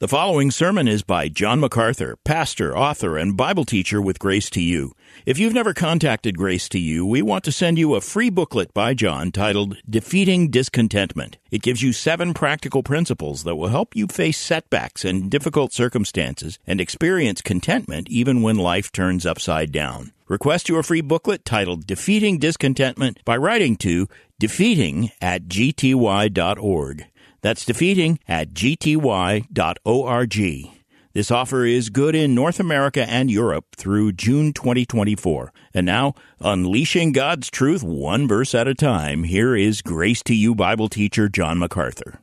The following sermon is by John MacArthur, pastor, author, and Bible teacher with Grace to You. If you've never contacted Grace to You, we want to send you a free booklet by John titled Defeating Discontentment. It gives you 7 practical principles that will help you face setbacks and difficult circumstances and experience contentment even when life turns upside down. Request your free booklet titled Defeating Discontentment by writing to defeating@gty.org. That's defeating@gty.org. This offer is good in North America and Europe through June 2024. And now, unleashing God's truth one verse at a time, here is Grace to You Bible teacher John MacArthur.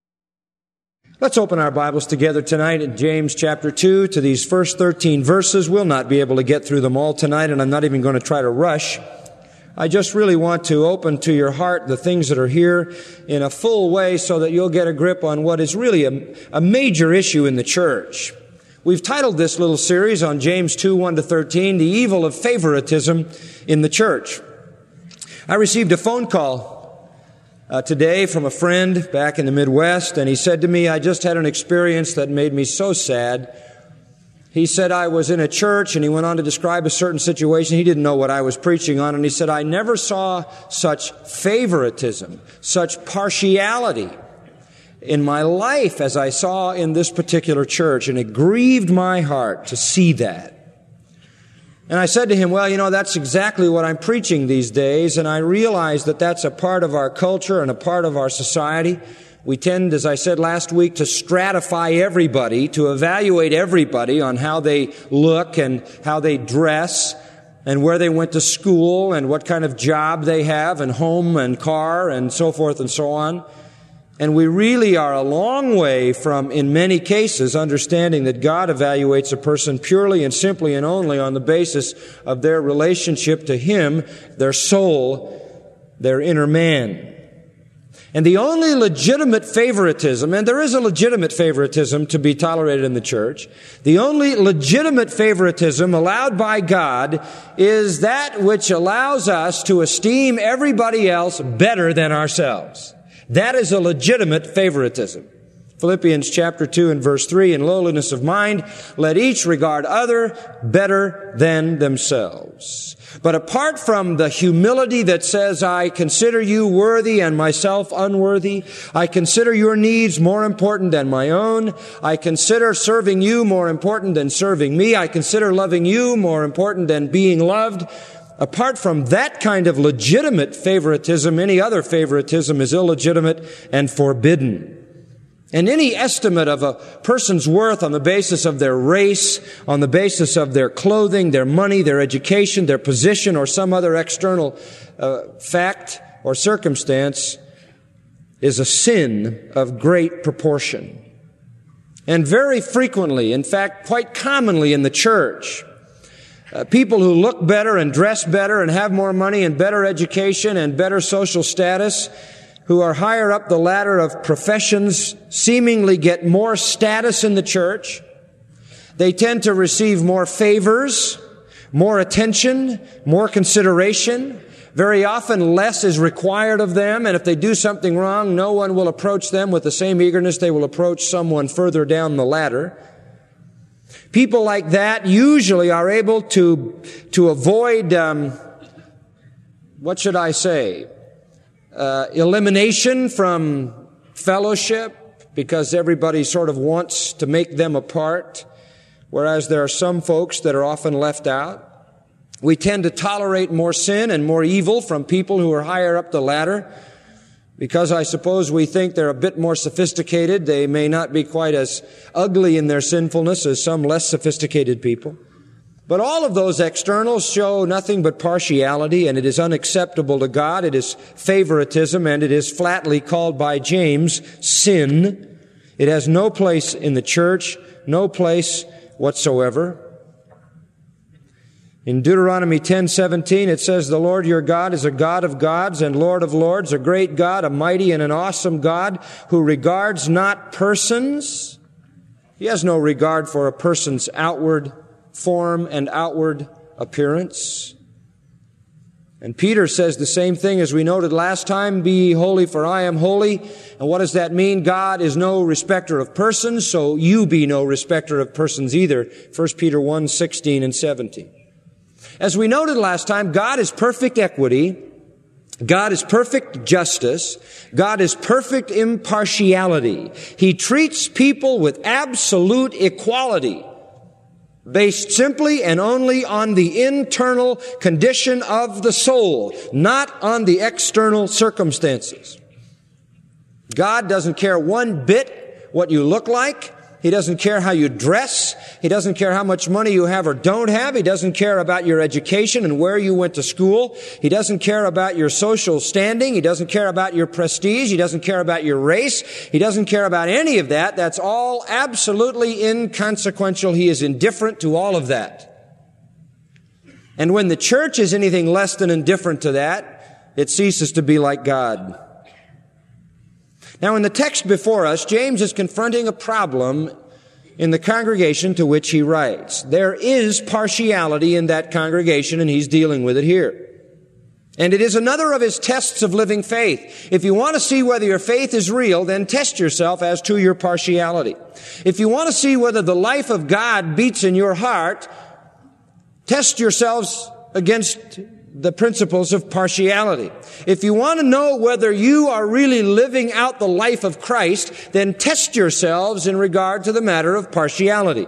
Let's open our Bibles together tonight in James chapter 2 to these first 13 verses. We'll not be able to get through them all tonight, and I'm not even going to try to rush. I just really want to open to your heart the things that are here in a full way so that you'll get a grip on what is really a major issue in the church. We've titled this little series on James 2, 1 to 13, The Evil of Favoritism in the Church. I received a phone call today from a friend back in the Midwest, and he said to me, I just had an experience that made me so sad. He said, I was in a church, and he went on to describe a certain situation. He didn't know what I was preaching on, and he said, I never saw such favoritism, such partiality in my life as I saw in this particular church, and it grieved my heart to see that. And I said to him, well, that's exactly what I'm preaching these days, and I realize that that's a part of our culture and a part of our society. We tend, as I said last week, to stratify everybody, to evaluate everybody on how they look and how they dress and where they went to school and what kind of job they have and home and car and so forth and so on. And we really are a long way from, in many cases, understanding that God evaluates a person purely and simply and only on the basis of their relationship to Him, their soul, their inner man. And the only legitimate favoritism, and there is a legitimate favoritism to be tolerated in the church, the only legitimate favoritism allowed by God is that which allows us to esteem everybody else better than ourselves. That is a legitimate favoritism. Philippians chapter 2 and verse 3, in lowliness of mind, let each regard other better than themselves. But apart from the humility that says, I consider you worthy and myself unworthy, I consider your needs more important than my own, I consider serving you more important than serving me, I consider loving you more important than being loved, apart from that kind of legitimate favoritism, any other favoritism is illegitimate and forbidden. And any estimate of a person's worth on the basis of their race, on the basis of their clothing, their money, their education, their position, or some other external fact or circumstance is a sin of great proportion. And very frequently, in fact, quite commonly in the church, people who look better and dress better and have more money and better education and better social status, who are higher up the ladder of professions, seemingly get more status in the church. They tend to receive more favors, more attention, more consideration. Very often less is required of them, and if they do something wrong, no one will approach them with the same eagerness they will approach someone further down the ladder. People like that usually are able to avoid, elimination from fellowship, because everybody sort of wants to make them apart, whereas there are some folks that are often left out. We tend to tolerate more sin and more evil from people who are higher up the ladder, because I suppose we think they're a bit more sophisticated. They may not be quite as ugly in their sinfulness as some less sophisticated people. But all of those externals show nothing but partiality, and it is unacceptable to God. It is favoritism, and it is flatly called by James sin. It has no place in the church, no place whatsoever. In Deuteronomy 10:17, it says, the Lord your God is a God of gods and Lord of lords, a great God, a mighty and an awesome God, who regards not persons. He has no regard for a person's outward form and outward appearance. And Peter says the same thing as we noted last time, be ye holy for I am holy. And what does that mean? God is no respecter of persons, so you be no respecter of persons either. 1 Peter 1:16 and 17. As we noted last time, God is perfect equity. God is perfect justice. God is perfect impartiality. He treats people with absolute equality, based simply and only on the internal condition of the soul, not on the external circumstances. God doesn't care one bit what you look like. He doesn't care how you dress. He doesn't care how much money you have or don't have. He doesn't care about your education and where you went to school. He doesn't care about your social standing. He doesn't care about your prestige. He doesn't care about your race. He doesn't care about any of that. That's all absolutely inconsequential. He is indifferent to all of that. And when the church is anything less than indifferent to that, it ceases to be like God. Now, in the text before us, James is confronting a problem in the congregation to which he writes. There is partiality in that congregation, and he's dealing with it here. And it is another of his tests of living faith. If you want to see whether your faith is real, then test yourself as to your partiality. If you want to see whether the life of God beats in your heart, test yourselves against the principles of partiality. If you want to know whether you are really living out the life of Christ, then test yourselves in regard to the matter of partiality.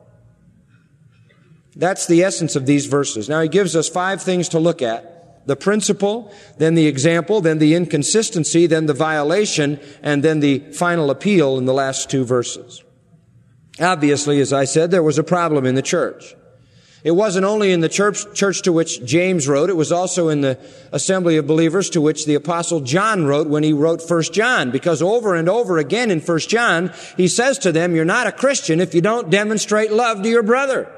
That's the essence of these verses. Now he gives us 5 things to look at. The principle, then the example, then the inconsistency, then the violation, and then the final appeal in the last 2 verses. Obviously, as I said, there was a problem in the church. It wasn't only in the church to which James wrote, it was also in the assembly of believers to which the apostle John wrote when he wrote 1 John, because over and over again in 1 John, he says to them, you're not a Christian if you don't demonstrate love to your brother.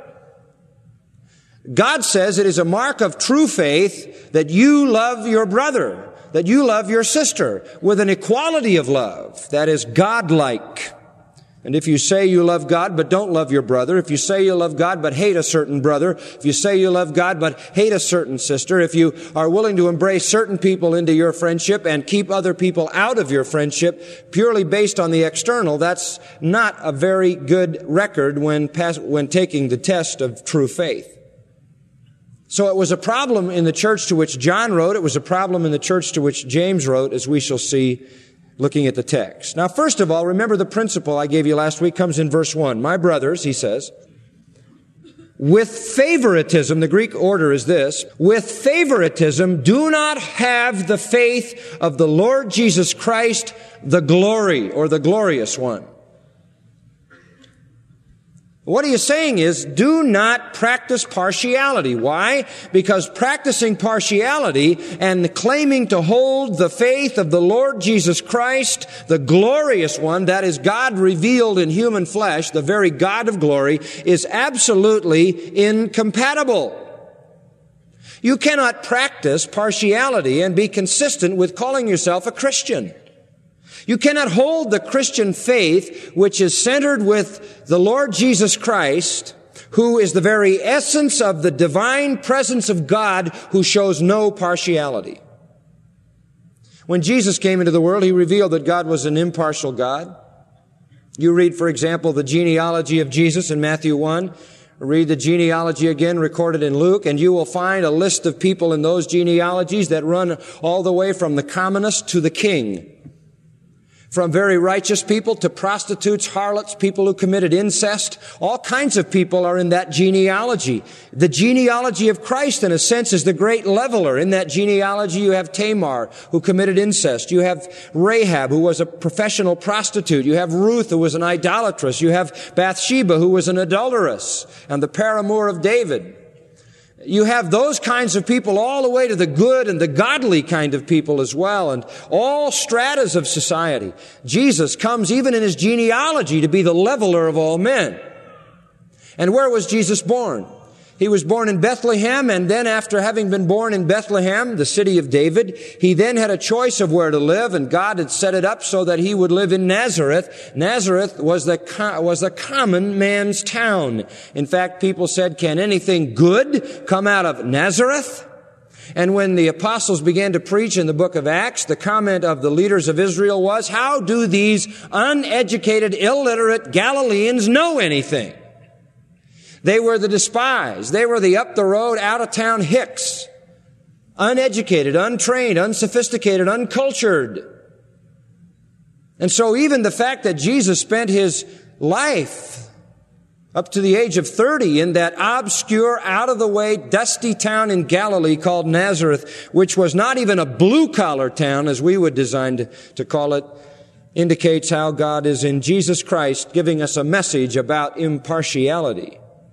God says it is a mark of true faith that you love your brother, that you love your sister with an equality of love that is godlike. And if you say you love God but don't love your brother, if you say you love God but hate a certain brother, if you say you love God but hate a certain sister, if you are willing to embrace certain people into your friendship and keep other people out of your friendship purely based on the external, that's not a very good record when taking the test of true faith. So it was a problem in the church to which John wrote. It was a problem in the church to which James wrote, as we shall see looking at the text. Now, first of all, remember the principle I gave you last week comes in verse 1. My brothers, he says, with favoritism, the Greek order is this, with favoritism, do not have the faith of the Lord Jesus Christ, the glory or the glorious one. What he is saying is, do not practice partiality. Why? Because practicing partiality and claiming to hold the faith of the Lord Jesus Christ, the glorious one, that is God revealed in human flesh, the very God of glory, is absolutely incompatible. You cannot practice partiality and be consistent with calling yourself a Christian. You cannot hold the Christian faith, which is centered with the Lord Jesus Christ, who is the very essence of the divine presence of God, who shows no partiality. When Jesus came into the world, he revealed that God was an impartial God. You read, for example, the genealogy of Jesus in Matthew 1. Read the genealogy again recorded in Luke, and you will find a list of people in those genealogies that run all the way from the commonest to the king. From very righteous people to prostitutes, harlots, people who committed incest. All kinds of people are in that genealogy. The genealogy of Christ, in a sense, is the great leveler. In that genealogy, you have Tamar, who committed incest. You have Rahab, who was a professional prostitute. You have Ruth, who was an idolatress. You have Bathsheba, who was an adulteress, and the paramour of David. You have those kinds of people all the way to the good and the godly kind of people as well, and all stratas of society. Jesus comes even in his genealogy to be the leveler of all men. And where was Jesus born? He was born in Bethlehem, and then after having been born in Bethlehem, the city of David, he then had a choice of where to live, and God had set it up so that he would live in Nazareth. Nazareth was the common man's town. In fact, people said, can anything good come out of Nazareth? And when the apostles began to preach in the book of Acts, the comment of the leaders of Israel was, how do these uneducated, illiterate Galileans know anything? They were the despised. They were the up-the-road, out-of-town hicks. Uneducated, untrained, unsophisticated, uncultured. And so even the fact that Jesus spent his life up to the age of 30 in that obscure, out-of-the-way, dusty town in Galilee called Nazareth, which was not even a blue-collar town, as we would design to call it, indicates how God is in Jesus Christ giving us a message about impartiality.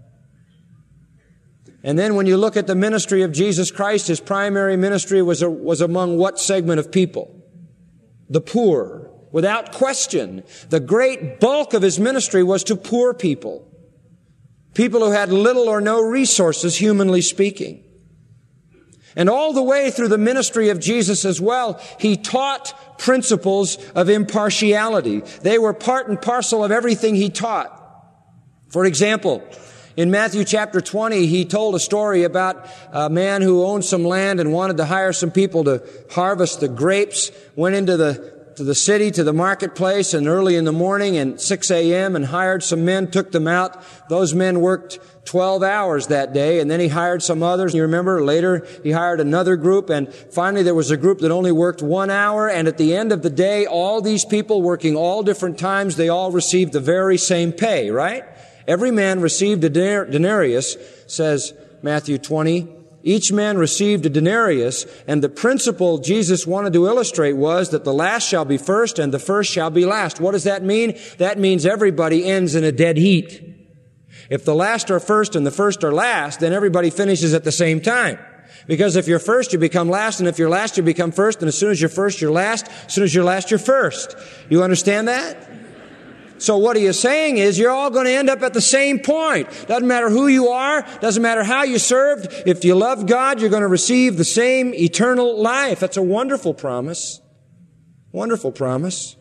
And then when you look at the ministry of Jesus Christ, his primary ministry was among what segment of people? The poor. Without question, the great bulk of his ministry was to poor people. People who had little or no resources, humanly speaking. And all the way through the ministry of Jesus as well, he taught principles of impartiality. They were part and parcel of everything he taught. For example, in Matthew chapter 20, he told a story about a man who owned some land and wanted to hire some people to harvest the grapes, went into to the city, to the marketplace, and early in the morning at 6 a.m. and hired some men, took them out. Those men worked 12 hours that day, and then he hired some others. You remember, later he hired another group, and finally there was a group that only worked 1 hour, and at the end of the day, all these people working all different times, they all received the very same pay, right? Every man received a denarius, says Matthew 20. Each man received a denarius, and the principle Jesus wanted to illustrate was that the last shall be first and the first shall be last. What does that mean? That means everybody ends in a dead heat. If the last are first and the first are last, then everybody finishes at the same time. Because if you're first, you become last, and if you're last, you become first, and as soon as you're first, you're last. As soon as you're last, you're first. You understand that? So what he is saying is you're all going to end up at the same point. Doesn't matter who you are. Doesn't matter how you served. If you love God, you're going to receive the same eternal life. That's a wonderful promise. Wonderful promise.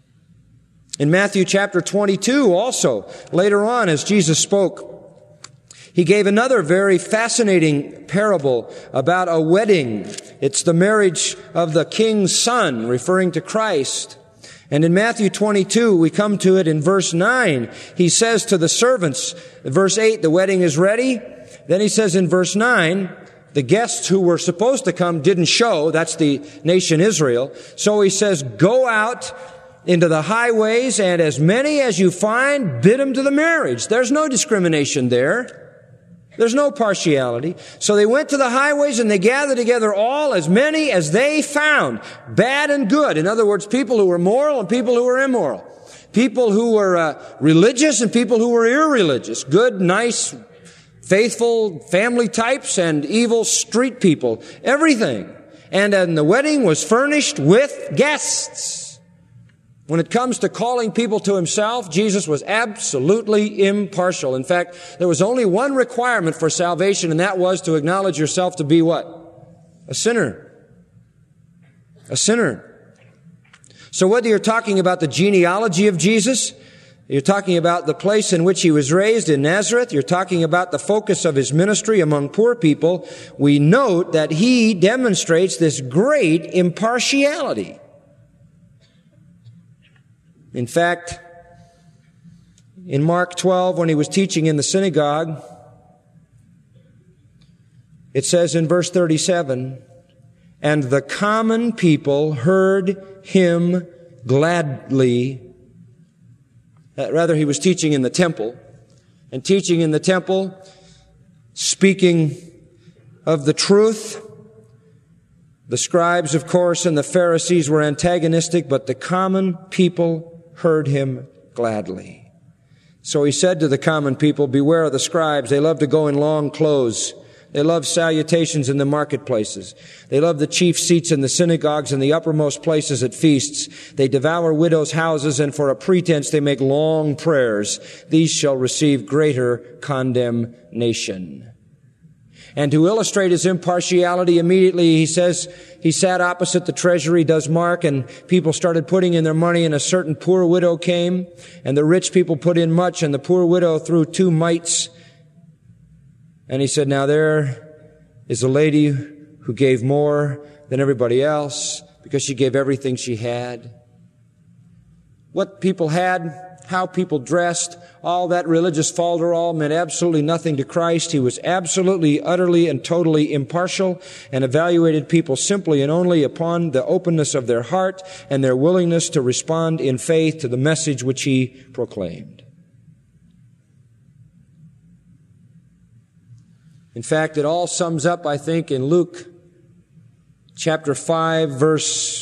In Matthew chapter 22 also, later on as Jesus spoke, he gave another very fascinating parable about a wedding. It's the marriage of the king's son, referring to Christ. And in Matthew 22, we come to it in verse 9. He says to the servants, verse 8, the wedding is ready. Then he says in verse 9, the guests who were supposed to come didn't show. That's the nation Israel. So he says, go out into the highways, and as many as you find, bid them to the marriage. There's no discrimination there. There's no partiality. So they went to the highways and they gathered together all, as many as they found, bad and good. In other words, people who were moral and people who were immoral. People who were religious and people who were irreligious. Good, nice, faithful family types and evil street people. Everything. And the wedding was furnished with guests. When it comes to calling people to himself, Jesus was absolutely impartial. In fact, there was only one requirement for salvation, and that was to acknowledge yourself to be what? A sinner. A sinner. So whether you're talking about the genealogy of Jesus, you're talking about the place in which he was raised in Nazareth, you're talking about the focus of his ministry among poor people, we note that he demonstrates this great impartiality. In fact, in Mark 12, when he was teaching in the synagogue, it says in verse 37, and the common people heard him gladly. Rather, he was teaching in the temple. And teaching in the temple, speaking of the truth. The scribes, of course, and the Pharisees were antagonistic, but the common people heard him gladly. So he said to the common people, beware of the scribes. They love to go in long clothes. They love salutations in the marketplaces. They love the chief seats in the synagogues and the uppermost places at feasts. They devour widows' houses, and for a pretense they make long prayers. These shall receive greater condemnation. And to illustrate his impartiality, immediately he says he sat opposite the treasury, does Mark, and people started putting in their money, and a certain poor widow came, and the rich people put in much, and the poor widow threw 2 mites. And he said, now there is a lady who gave more than everybody else because she gave everything she had. What people had, how people dressed, all that religious falderall meant absolutely nothing to Christ. He was absolutely, utterly, and totally impartial and evaluated people simply and only upon the openness of their heart and their willingness to respond in faith to the message which He proclaimed. In fact, it all sums up, I think, in Luke chapter 5, verse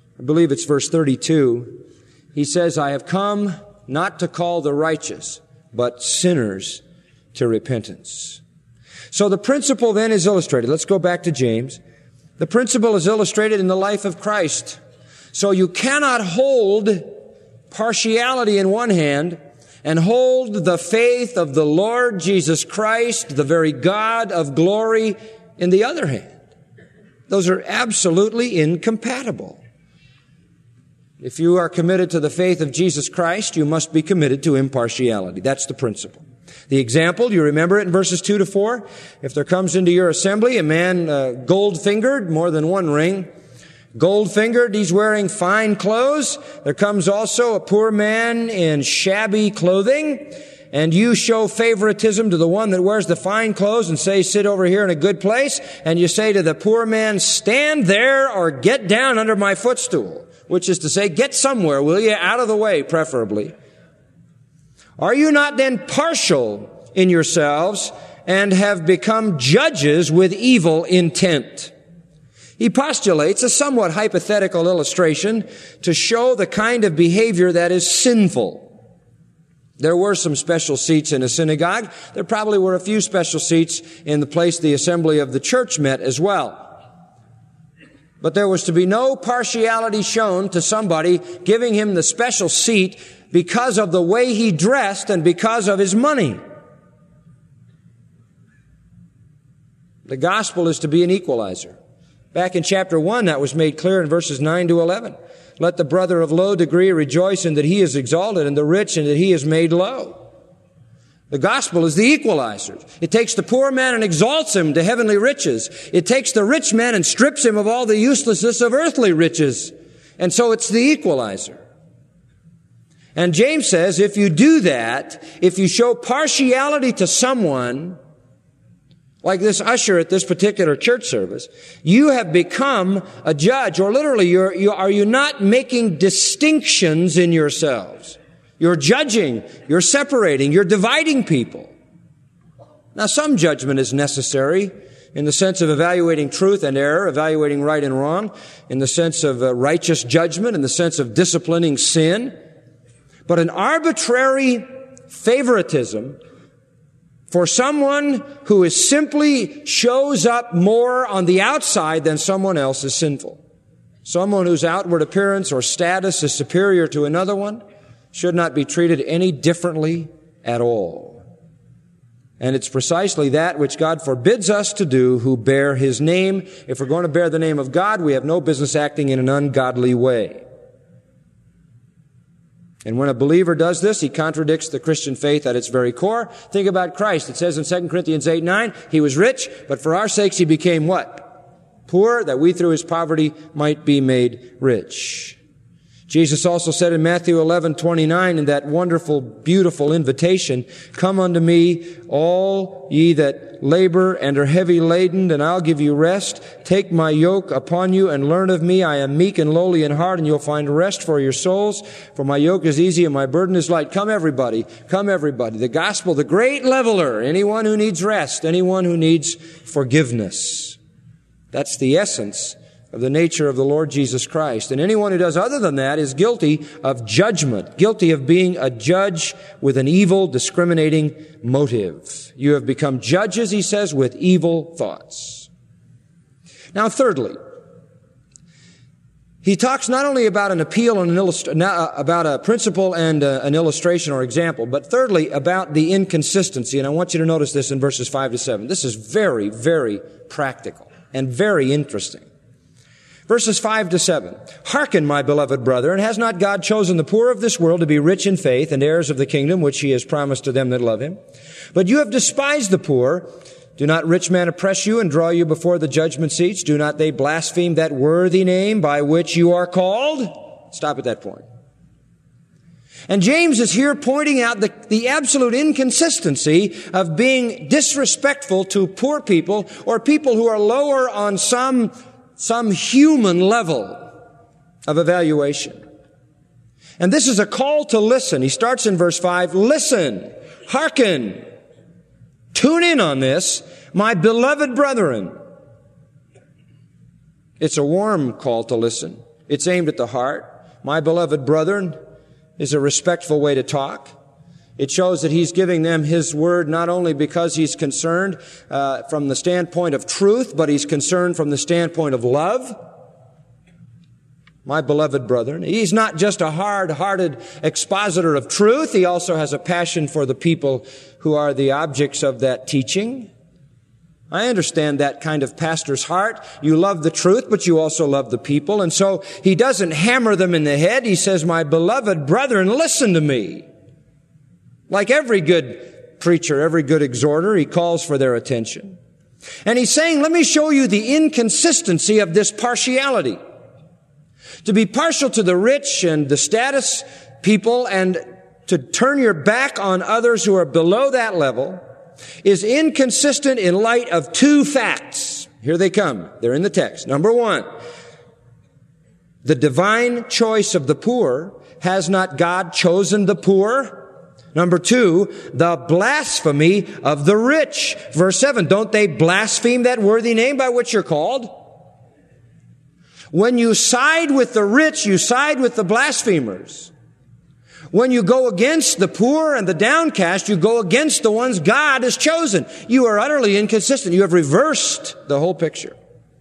32. He says, I have come not to call the righteous, but sinners to repentance. So the principle then is illustrated. Let's go back to James. The principle is illustrated in the life of Christ. So you cannot hold partiality in one hand and hold the faith of the Lord Jesus Christ, the very God of glory, in the other hand. Those are absolutely incompatible. If you are committed to the faith of Jesus Christ, you must be committed to impartiality. That's the principle. The example, you remember it in verses 2 to 4. If there comes into your assembly a man gold-fingered, more than one ring, gold-fingered, he's wearing fine clothes. There comes also a poor man in shabby clothing, and you show favoritism to the one that wears the fine clothes and say, sit over here in a good place, and you say to the poor man, stand there or get down under my footstool. Which is to say, get somewhere, will you? Out of the way, preferably. Are you not then partial in yourselves and have become judges with evil intent? He postulates a somewhat hypothetical illustration to show the kind of behavior that is sinful. There were some special seats in a synagogue. There probably were a few special seats in the place the assembly of the church met as well. But there was to be no partiality shown to somebody giving him the special seat because of the way he dressed and because of his money. The gospel is to be an equalizer. Back in chapter 1, that was made clear in verses 9 to 11. Let the brother of low degree rejoice in that he is exalted, and the rich in that he is made low. The gospel is the equalizer. It takes the poor man and exalts him to heavenly riches. It takes the rich man and strips him of all the uselessness of earthly riches. And so it's the equalizer. And James says, if you do that, if you show partiality to someone, like this usher at this particular church service, you have become a judge, or literally, are you not making distinctions in yourselves? You're judging, you're separating, you're dividing people. Now, some judgment is necessary in the sense of evaluating truth and error, evaluating right and wrong, in the sense of righteous judgment, in the sense of disciplining sin. But an arbitrary favoritism for someone who is simply shows up more on the outside than someone else is sinful. Someone whose outward appearance or status is superior to another one should not be treated any differently at all. And it's precisely that which God forbids us to do who bear His name. If we're going to bear the name of God, we have no business acting in an ungodly way. And when a believer does this, he contradicts the Christian faith at its very core. Think about Christ. It says in 2 Corinthians 8:9, He was rich, but for our sakes He became what? Poor, that we through His poverty might be made rich. Jesus also said in Matthew 11:29, in that wonderful, beautiful invitation, come unto me, all ye that labor and are heavy laden, and I'll give you rest. Take my yoke upon you and learn of me. I am meek and lowly in heart, and you'll find rest for your souls. For my yoke is easy and my burden is light. Come everybody. Come everybody. The gospel, the great leveler. Anyone who needs rest. Anyone who needs forgiveness. That's the essence of the nature of the Lord Jesus Christ. And anyone who does other than that is guilty of judgment, guilty of being a judge with an evil, discriminating motive. You have become judges, he says, with evil thoughts. Now, thirdly, he talks not only about an appeal and about a principle and an illustration or example, but thirdly, about the inconsistency. And I want you to notice this in verses 5 to 7. This is very, very practical and very interesting. Verses 5 to 7. Hearken, my beloved brethren, has not God chosen the poor of this world to be rich in faith and heirs of the kingdom which He has promised to them that love Him? But you have despised the poor. Do not rich men oppress you and draw you before the judgment seats? Do not they blaspheme that worthy name by which you are called? Stop at that point. And James is here pointing out the absolute inconsistency of being disrespectful to poor people or people who are lower on some human level of evaluation. And this is a call to listen. He starts in verse 5, listen, hearken, tune in on this, my beloved brethren. It's a warm call to listen. It's aimed at the heart. My beloved brethren is a respectful way to talk. It shows that he's giving them his word not only because he's concerned from the standpoint of truth, but he's concerned from the standpoint of love. My beloved brethren. He's not just a hard-hearted expositor of truth. He also has a passion for the people who are the objects of that teaching. I understand that kind of pastor's heart. You love the truth, but you also love the people. And so he doesn't hammer them in the head. He says, my beloved brethren, listen to me. Like every good preacher, every good exhorter, he calls for their attention. And he's saying, let me show you the inconsistency of this partiality. To be partial to the rich and the status people and to turn your back on others who are below that level is inconsistent in light of two facts. Here they come. They're in the text. Number one, the divine choice of the poor. Has not God chosen the poor? Number two, the blasphemy of the rich. Verse 7, don't they blaspheme that worthy name by which you're called? When you side with the rich, you side with the blasphemers. When you go against the poor and the downcast, you go against the ones God has chosen. You are utterly inconsistent. You have reversed the whole picture.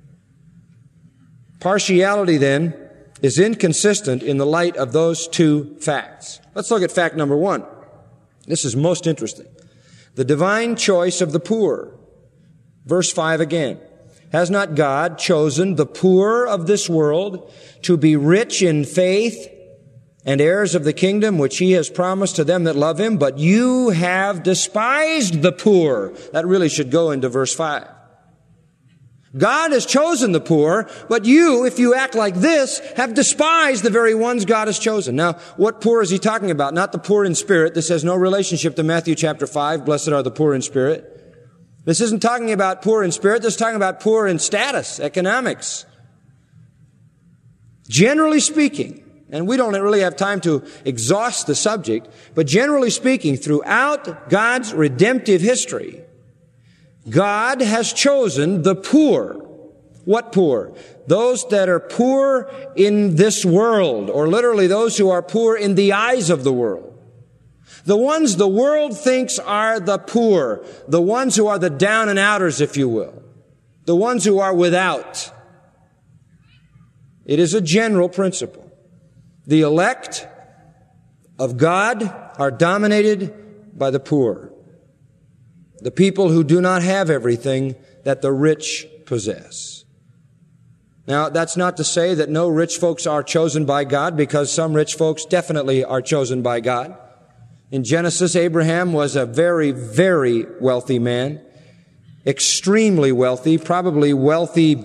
Partiality, then, is inconsistent in the light of those two facts. Let's look at fact number one. This is most interesting. The divine choice of the poor. Verse 5 again. Has not God chosen the poor of this world to be rich in faith and heirs of the kingdom which he has promised to them that love him? But you have despised the poor. That really should go into verse 5. God has chosen the poor, but you, if you act like this, have despised the very ones God has chosen. Now, what poor is he talking about? Not the poor in spirit. This has no relationship to Matthew chapter 5. Blessed are the poor in spirit. This isn't talking about poor in spirit. This is talking about poor in status, economics. Generally speaking, and we don't really have time to exhaust the subject, but generally speaking, throughout God's redemptive history, God has chosen the poor. What poor? Those that are poor in this world, or literally those who are poor in the eyes of the world. The ones the world thinks are the poor, the ones who are the down and outers, if you will, the ones who are without. It is a general principle. The elect of God are dominated by the poor, the people who do not have everything that the rich possess. Now, that's not to say that no rich folks are chosen by God, because some rich folks definitely are chosen by God. In Genesis, Abraham was a very, very wealthy man, extremely wealthy, probably wealthy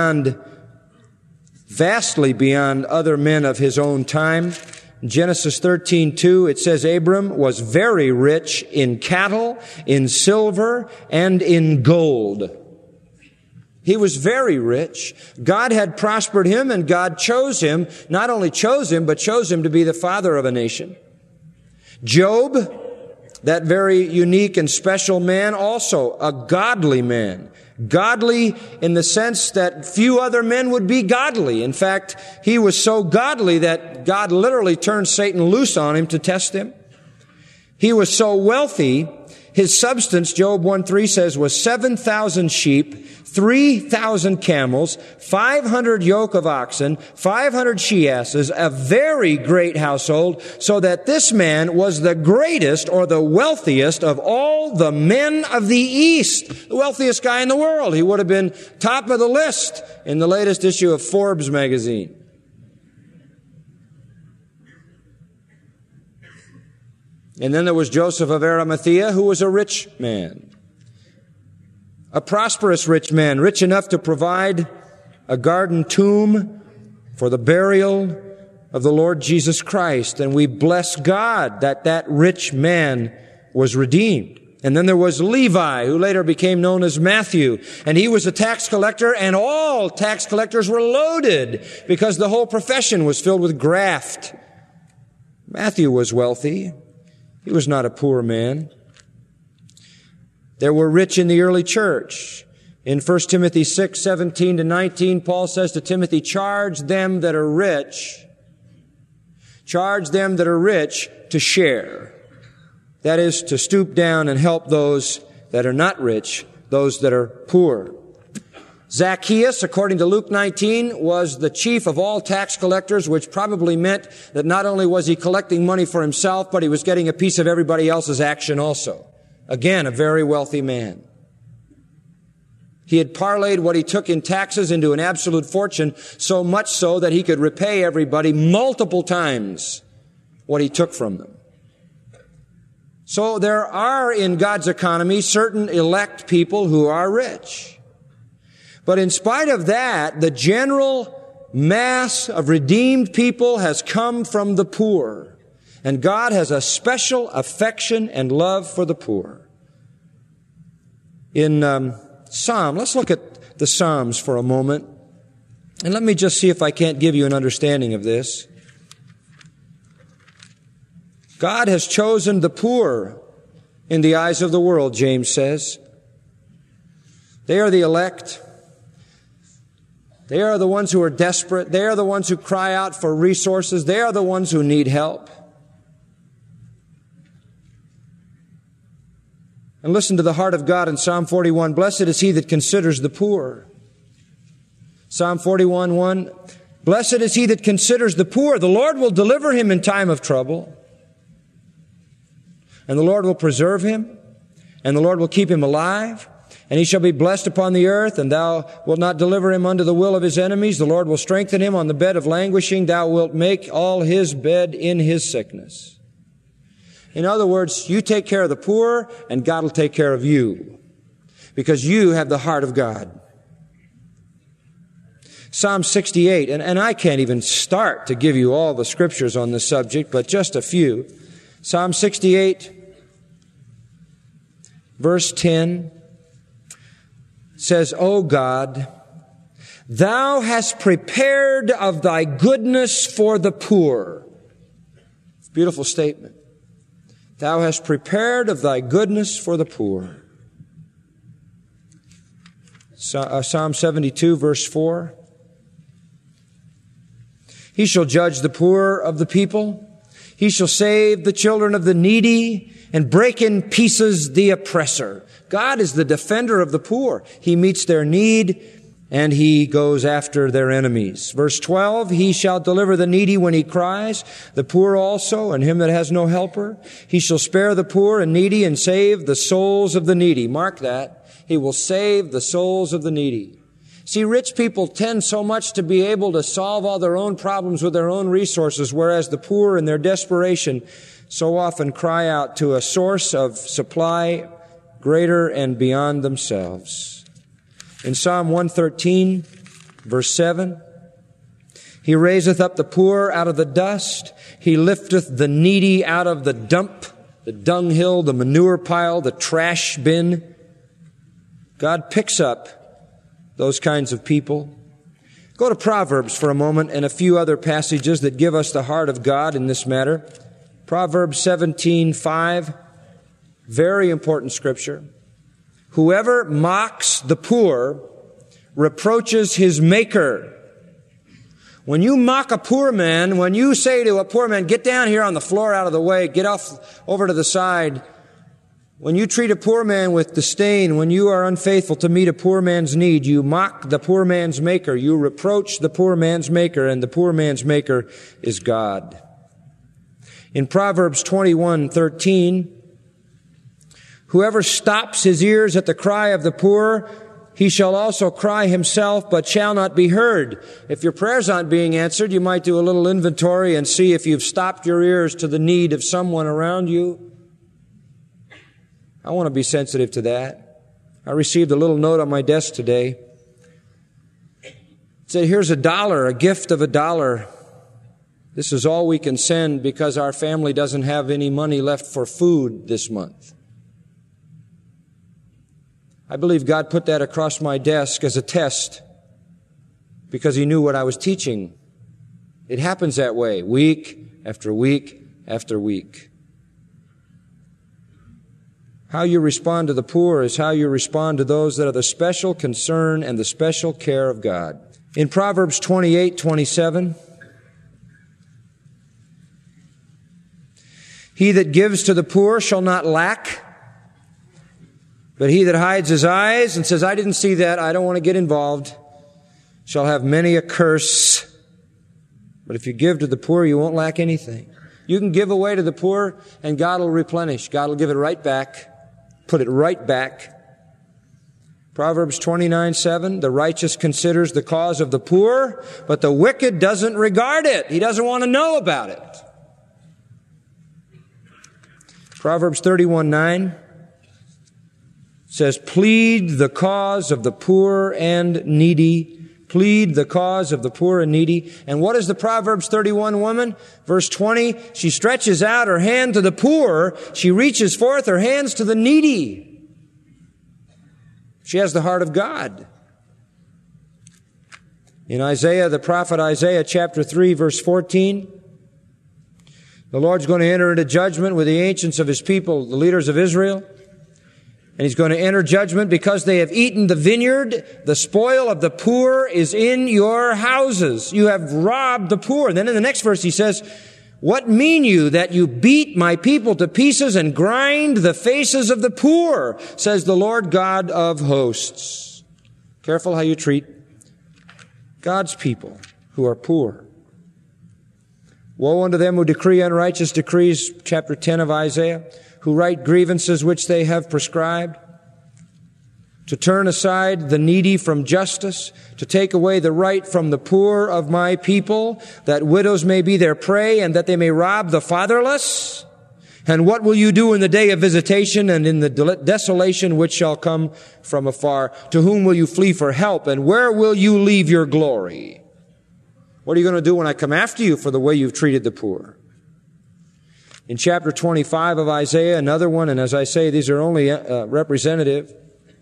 vastly beyond other men of his own time. In Genesis 13:2, it says Abram was very rich in cattle, in silver, and in gold. He was very rich. God had prospered him, and God chose him, not only chose him, but chose him to be the father of a nation. Job, that very unique and special man, also a godly man. Godly in the sense that few other men would be godly. In fact, he was so godly that God literally turned Satan loose on him to test him. He was so wealthy, his substance, Job 1:3 says, was 7,000 sheep, 3,000 camels, 500 yoke of oxen, 500 she-asses, a very great household, so that this man was the greatest or the wealthiest of all the men of the East. The wealthiest guy in the world. He would have been top of the list in the latest issue of Forbes magazine. And then there was Joseph of Arimathea, who was a rich man. A prosperous rich man, rich enough to provide a garden tomb for the burial of the Lord Jesus Christ. And we bless God that that rich man was redeemed. And then there was Levi, who later became known as Matthew. And he was a tax collector, and all tax collectors were loaded because the whole profession was filled with graft. Matthew was wealthy. He was not a poor man. There were rich in the early church. In 1 Timothy 6:17-19, Paul says to Timothy, charge them that are rich to share. That is, to stoop down and help those that are not rich, those that are poor. Zacchaeus, according to Luke 19, was the chief of all tax collectors, which probably meant that not only was he collecting money for himself, but he was getting a piece of everybody else's action also. Again, a very wealthy man. He had parlayed what he took in taxes into an absolute fortune, so much so that he could repay everybody multiple times what he took from them. So there are in God's economy certain elect people who are rich. But in spite of that, the general mass of redeemed people has come from the poor. And God has a special affection and love for the poor. In let's look at the Psalms for a moment. And let me just see if I can't give you an understanding of this. God has chosen the poor in the eyes of the world, James says. They are the elect. They are the ones who are desperate. They are the ones who cry out for resources. They are the ones who need help. And listen to the heart of God in Psalm 41. Blessed is he that considers the poor. Psalm 41:1. Blessed is he that considers the poor. The Lord will deliver him in time of trouble. And the Lord will preserve him. And the Lord will keep him alive. And he shall be blessed upon the earth. And thou wilt not deliver him unto the will of his enemies. The Lord will strengthen him on the bed of languishing. Thou wilt make all his bed in his sickness. In other words, you take care of the poor, and God will take care of you, because you have the heart of God. Psalm 68, and I can't even start to give you all the scriptures on this subject, but just a few. Psalm 68, verse 10, says, O God, thou hast prepared of thy goodness for the poor. Beautiful statement. Thou hast prepared of thy goodness for the poor. Psalm 72, verse 4. He shall judge the poor of the people. He shall save the children of the needy and break in pieces the oppressor. God is the defender of the poor. He meets their need and he goes after their enemies. Verse 12, he shall deliver the needy when he cries, the poor also, and him that has no helper. He shall spare the poor and needy and save the souls of the needy. Mark that. He will save the souls of the needy. See, rich people tend so much to be able to solve all their own problems with their own resources, whereas the poor in their desperation so often cry out to a source of supply greater and beyond themselves. In Psalm 113, verse 7, he raiseth up the poor out of the dust. He lifteth the needy out of the dump, the dunghill, the manure pile, the trash bin. God picks up those kinds of people. Go to Proverbs for a moment and a few other passages that give us the heart of God in this matter. Proverbs 17:5, very important scripture. Whoever mocks the poor reproaches his maker. When you mock a poor man, when you say to a poor man, get down here on the floor out of the way, get off over to the side, when you treat a poor man with disdain, when you are unfaithful to meet a poor man's need, you mock the poor man's maker, you reproach the poor man's maker, and the poor man's maker is God. In Proverbs 21:13, whoever stops his ears at the cry of the poor, he shall also cry himself, but shall not be heard. If your prayers aren't being answered, you might do a little inventory and see if you've stopped your ears to the need of someone around you. I want to be sensitive to that. I received a little note on my desk today. It said, here's $1, a gift of $1. This is all we can send because our family doesn't have any money left for food this month. I believe God put that across my desk as a test because He knew what I was teaching. It happens that way, week after week after week. How you respond to the poor is how you respond to those that are the special concern and the special care of God. In Proverbs 28:27, he that gives to the poor shall not lack, but he that hides his eyes and says, I didn't see that, I don't want to get involved, shall have many a curse. But if you give to the poor, you won't lack anything. You can give away to the poor and God will replenish. God will give it right back. Put it right back. Proverbs 29:7, the righteous considers the cause of the poor, but the wicked doesn't regard it. He doesn't want to know about it. Proverbs 31:9 says, plead the cause of the poor and needy. Plead the cause of the poor and needy. And what is the Proverbs 31 woman? Verse 20, she stretches out her hand to the poor. She reaches forth her hands to the needy. She has the heart of God. In Isaiah, the prophet Isaiah, chapter 3, verse 14, the Lord's going to enter into judgment with the ancients of His people, the leaders of Israel. And He's going to enter judgment because they have eaten the vineyard. The spoil of the poor is in your houses. You have robbed the poor. And then in the next verse He says, what mean you that you beat my people to pieces and grind the faces of the poor, says the Lord God of hosts. Careful how you treat God's people who are poor. Woe unto them who decree unrighteous decrees, chapter 10 of Isaiah, who write grievances which they have prescribed, to turn aside the needy from justice, to take away the right from the poor of my people, that widows may be their prey, and that they may rob the fatherless. And what will you do in the day of visitation and in the desolation which shall come from afar? To whom will you flee for help, and where will you leave your glory? What are you going to do when I come after you for the way you've treated the poor? In chapter 25 of Isaiah, another one, and as I say, these are only representative.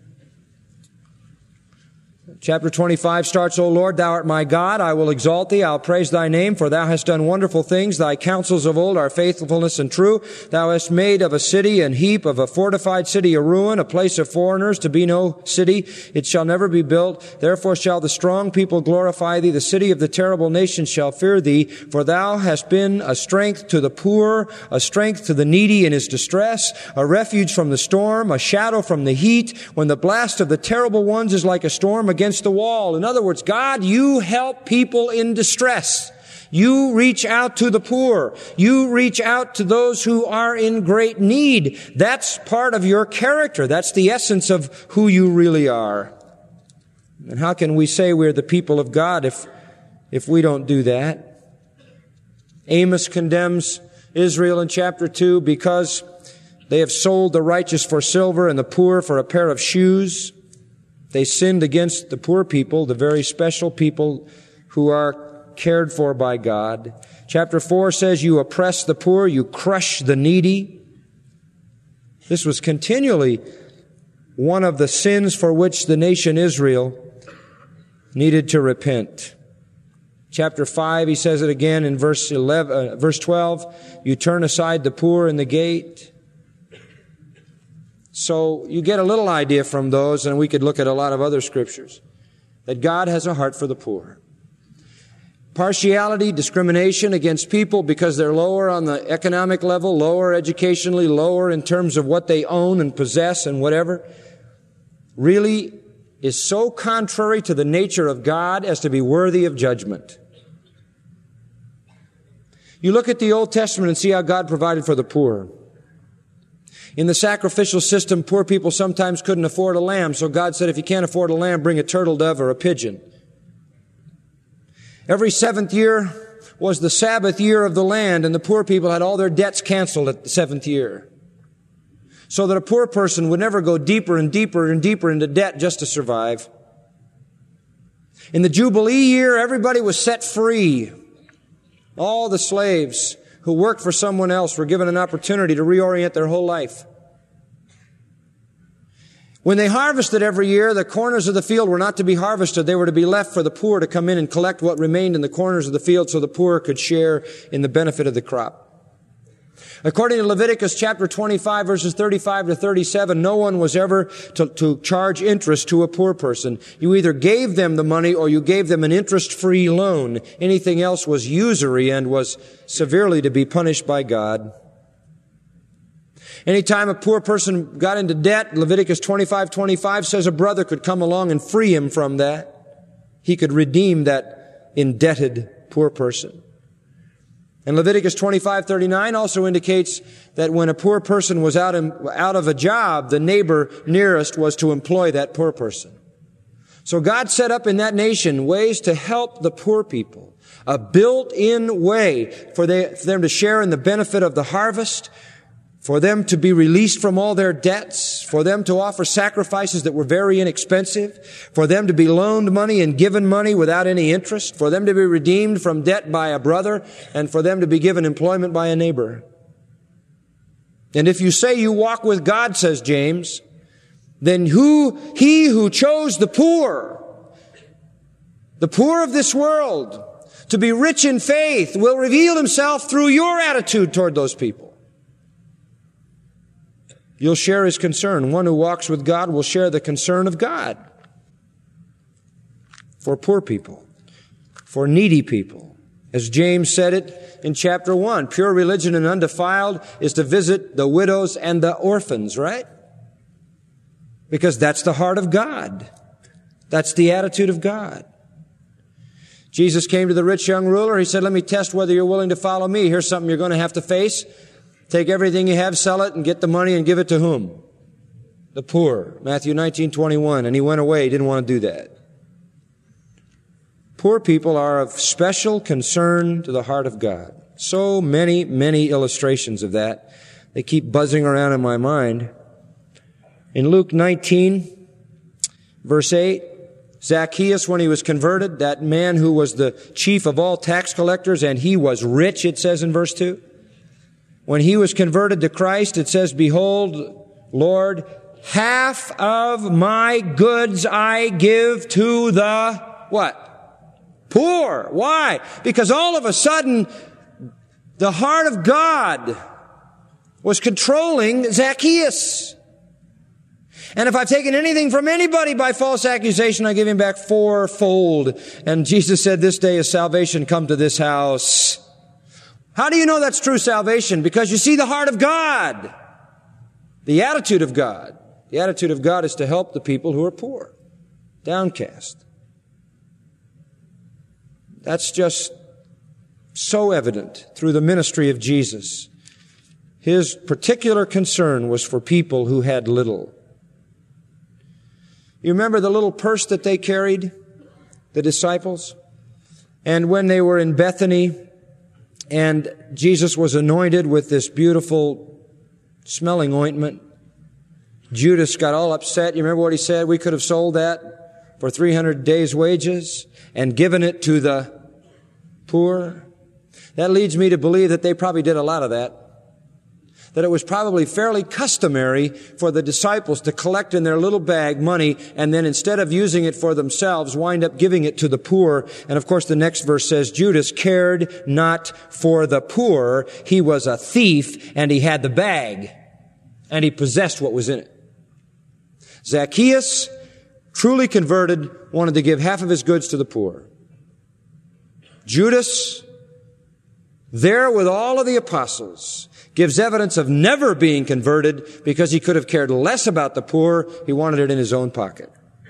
Chapter 25 starts, O Lord, Thou art my God, I will exalt Thee, I'll praise Thy name, for Thou hast done wonderful things, Thy counsels of old are faithfulness and true. Thou hast made of a city an heap, of a fortified city a ruin, a place of foreigners to be no city. It shall never be built. Therefore shall the strong people glorify Thee, the city of the terrible nations shall fear Thee, for Thou hast been a strength to the poor, a strength to the needy in his distress, a refuge from the storm, a shadow from the heat, when the blast of the terrible ones is like a storm against the wall. In other words, God, you help people in distress. You reach out to the poor. You reach out to those who are in great need. That's part of your character. That's the essence of who you really are. And how can we say we're the people of God if we don't do that? Amos condemns Israel in chapter 2 because they have sold the righteous for silver and the poor for a pair of shoes. They sinned against the poor people, the very special people who are cared for by God. Chapter 4 says, you oppress the poor, you crush the needy. This was continually one of the sins for which the nation Israel needed to repent. Chapter 5, he says it again in verse 12, you turn aside the poor in the gate. So you get a little idea from those, and we could look at a lot of other scriptures, that God has a heart for the poor. Partiality, discrimination against people because they're lower on the economic level, lower educationally, lower in terms of what they own and possess and whatever, really is so contrary to the nature of God as to be worthy of judgment. You look at the Old Testament and see how God provided for the poor. In the sacrificial system, poor people sometimes couldn't afford a lamb, so God said, if you can't afford a lamb, bring a turtle dove or a pigeon. Every 7th year was the Sabbath year of the land, and the poor people had all their debts canceled at the 7th year. so that a poor person would never go deeper and deeper and deeper into debt just to survive. In the Jubilee year, everybody was set free. All the slaves who worked for someone else were given an opportunity to reorient their whole life. When they harvested every year, the corners of the field were not to be harvested. They were to be left for the poor to come in and collect what remained in the corners of the field so the poor could share in the benefit of the crop. According to Leviticus chapter 25, verses 35 to 37, no one was ever to charge interest to a poor person. You either gave them the money or you gave them an interest-free loan. Anything else was usury and was severely to be punished by God. Anytime a poor person got into debt, Leviticus 25:25 says a brother could come along and free him from that. He could redeem that indebted poor person. And Leviticus 25:39 also indicates that when a poor person was out of a job, the neighbor nearest was to employ that poor person. So God set up in that nation ways to help the poor people, a built-in way for them to share in the benefit of the harvest, for them to be released from all their debts, for them to offer sacrifices that were very inexpensive, for them to be loaned money and given money without any interest, for them to be redeemed from debt by a brother, and for them to be given employment by a neighbor. And if you say you walk with God, says James, then he who chose the poor of this world, to be rich in faith, will reveal himself through your attitude toward those people. You'll share his concern. One who walks with God will share the concern of God for poor people, for needy people. As James said it in chapter 1, pure religion and undefiled is to visit the widows and the orphans, right? Because that's the heart of God. That's the attitude of God. Jesus came to the rich young ruler. He said, let me test whether you're willing to follow me. Here's something you're going to have to face. Take everything you have, sell it, and get the money and give it to whom? The poor. Matthew 19:21. And he went away. He didn't want to do that. Poor people are of special concern to the heart of God. So many, many illustrations of that. They keep buzzing around in my mind. In Luke 19, verse 8, Zacchaeus, when he was converted, that man who was the chief of all tax collectors, and he was rich, it says in verse 2. When he was converted to Christ, it says, behold, Lord, half of my goods I give to the, what? Poor. Why? Because all of a sudden, the heart of God was controlling Zacchaeus. And if I've taken anything from anybody by false accusation, I give him back fourfold. And Jesus said, this day is salvation come to this house. How do you know that's true salvation? Because you see the heart of God. The attitude of God. The attitude of God is to help the people who are poor, downcast. That's just so evident through the ministry of Jesus. His particular concern was for people who had little. You remember the little purse that they carried, the disciples? And when they were in Bethany, and Jesus was anointed with this beautiful smelling ointment, Judas got all upset. You remember what he said? We could have sold that for 300 days' wages and given it to the poor. That leads me to believe that they probably did a lot of that. That it was probably fairly customary for the disciples to collect in their little bag money and then instead of using it for themselves, wind up giving it to the poor. And of course the next verse says, Judas cared not for the poor. He was a thief and he had the bag and he possessed what was in it. Zacchaeus, truly converted, wanted to give half of his goods to the poor. Judas, there with all of the apostles, gives evidence of never being converted because he could have cared less about the poor. He wanted it in his own pocket.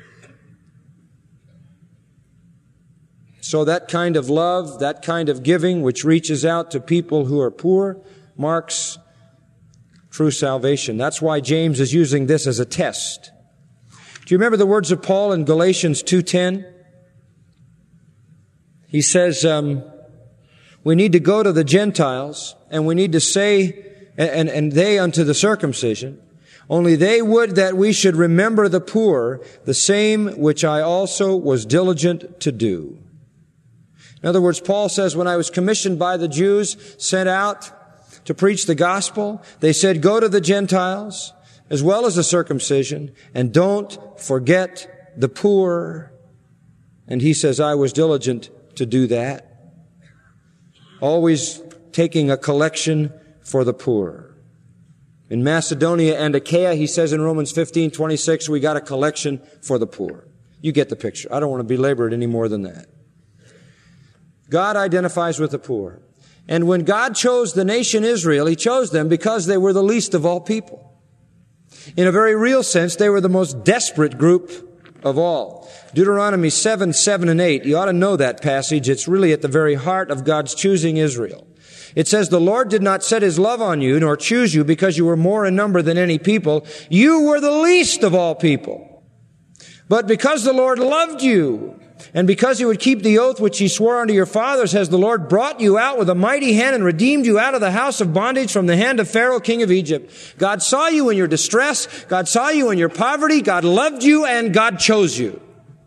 So that kind of love, that kind of giving, which reaches out to people who are poor, marks true salvation. That's why James is using this as a test. Do you remember the words of Paul in Galatians 2:10? He says, we need to go to the Gentiles, and we need to say, and they unto the circumcision, Only they would that we should remember the poor, the same which I also was diligent to do. In other words, Paul says, when I was commissioned by the Jews, sent out to preach the gospel, they said, go to the Gentiles as well as the circumcision, and don't forget the poor. And he says, I was diligent to do that. Always taking a collection for the poor. In Macedonia and Achaia, he says in Romans 15:26, we got a collection for the poor. You get the picture. I don't want to belabor it any more than that. God identifies with the poor. And when God chose the nation Israel, He chose them because they were the least of all people. In a very real sense, they were the most desperate group of all. Deuteronomy 7:7 and 8. You ought to know that passage. It's really at the very heart of God's choosing Israel. It says, the Lord did not set His love on you, nor choose you because you were more in number than any people. You were the least of all people. But because the Lord loved you, and because He would keep the oath which He swore unto your fathers, has the Lord brought you out with a mighty hand and redeemed you out of the house of bondage from the hand of Pharaoh, king of Egypt. God saw you in your distress. God saw you in your poverty. God loved you, and God chose you.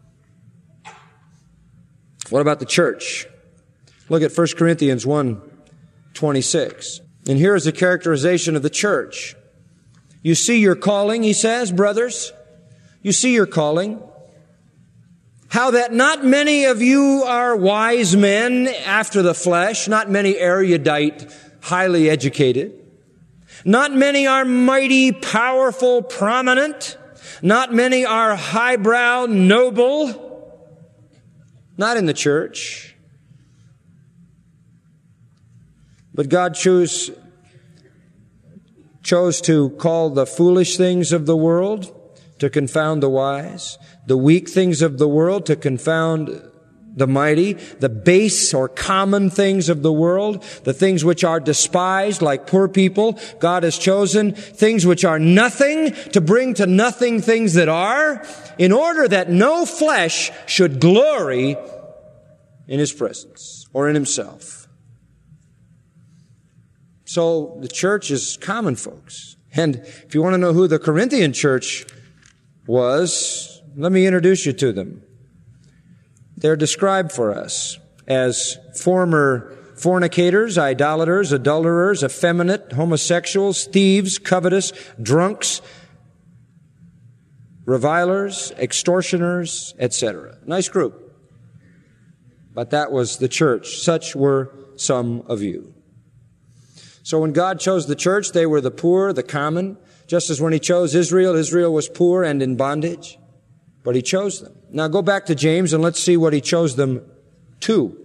What about the church? Look at 1 Corinthians 1:26. And here is a characterization of the church. You see your calling, he says, brothers. You see your calling. How that not many of you are wise men after the flesh, not many erudite, highly educated. Not many are mighty, powerful, prominent. Not many are highbrow, noble. Not in the church. But God chose to call the foolish things of the world to confound the wise, the weak things of the world to confound the mighty, the base or common things of the world, the things which are despised, like poor people. God has chosen things which are nothing to bring to nothing things that are, in order that no flesh should glory in His presence or in Himself. So the church is common folks. And if you want to know who the Corinthian church was, let me introduce you to them. They're described for us as former fornicators, idolaters, adulterers, effeminate, homosexuals, thieves, covetous, drunks, revilers, extortioners, etc. Nice group. But that was the church. Such were some of you. So when God chose the church, they were the poor, the common. Just as when He chose Israel, Israel was poor and in bondage. But He chose them. Now go back to James and let's see what He chose them to.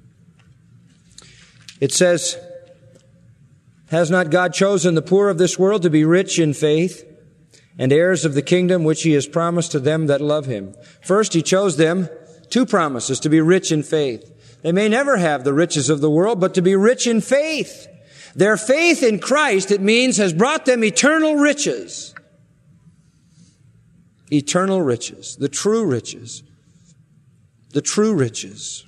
It says, has not God chosen the poor of this world to be rich in faith and heirs of the kingdom which He has promised to them that love Him? First, He chose them two promises, to be rich in faith. They may never have the riches of the world, but to be rich in faith. Their faith in Christ, it means, has brought them eternal riches. Eternal riches. The true riches. The true riches.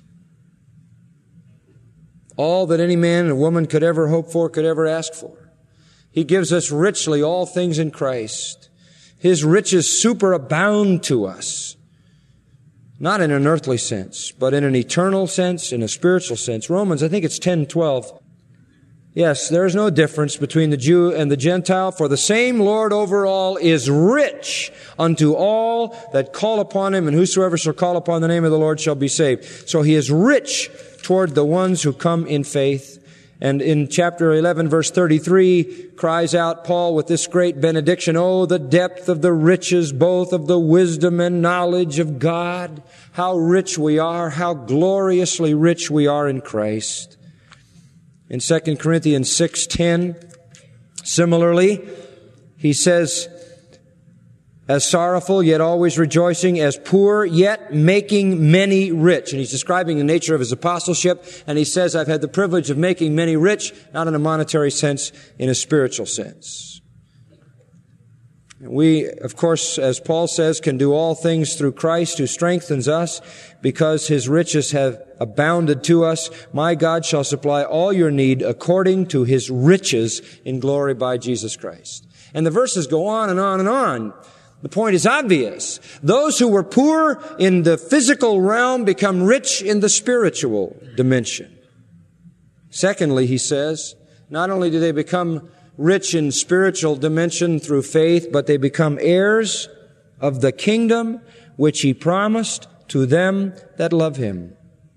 All that any man and woman could ever hope for, could ever ask for. He gives us richly all things in Christ. His riches superabound to us. Not in an earthly sense, but in an eternal sense, in a spiritual sense. Romans, I think it's 10:12. Yes, there is no difference between the Jew and the Gentile, for the same Lord over all is rich unto all that call upon Him, and whosoever shall call upon the name of the Lord shall be saved. So He is rich toward the ones who come in faith. And in chapter 11, verse 33, cries out Paul with this great benediction, oh, the depth of the riches, both of the wisdom and knowledge of God. How rich we are, how gloriously rich we are in Christ. In 2 Corinthians 6:10, similarly, he says, as sorrowful, yet always rejoicing, as poor, yet making many rich. And he's describing the nature of his apostleship, and he says, I've had the privilege of making many rich, not in a monetary sense, in a spiritual sense. We, of course, as Paul says, can do all things through Christ who strengthens us, because His riches have abounded to us. My God shall supply all your need according to His riches in glory by Jesus Christ. And the verses go on and on and on. The point is obvious. Those who were poor in the physical realm become rich in the spiritual dimension. Secondly, he says, not only do they become rich in spiritual dimension through faith, but they become heirs of the kingdom which he promised to them that love him.